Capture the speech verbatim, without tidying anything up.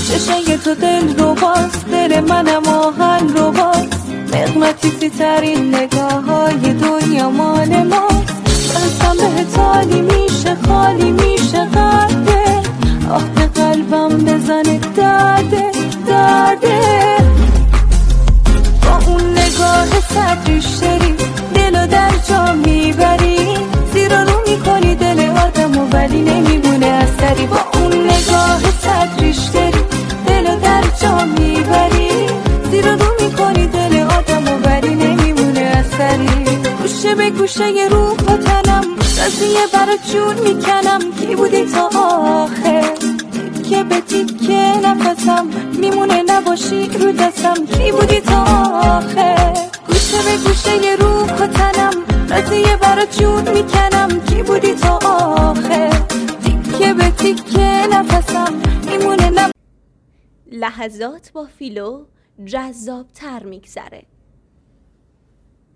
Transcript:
چشای تو دل رو باز، دل منم آهن رو باز، مغناطیسی ترین نگاه های دنیا مال ماست. دستم به تالی میشه خالی میشه قده، آخه قلبم بزنه درده درده. با اون نگاه صدریشتری دلو در جا میبری، زیر رو میکنی دل آدمو ولی نمیمونه اثری. با اون نگاه صدریشتری دلو در جا میبری، زیر رو میکنی دل آدمو ولی نمیمونه اثری. گوشه به گوشه ی روح و تنم قضیه برات جون میکنم، کی بودی تا آخر تیکه به تیکه نفسم میمونه نباشی رو دستم، کی بودی تا آخر. گوشه به گوشه ی روح و تنم قضیه برات جون میکنم، کی بودی تا آخر تیکه به تیکه نفسم میمونه نب... لحظات با فیلو جذاب تر میگذره.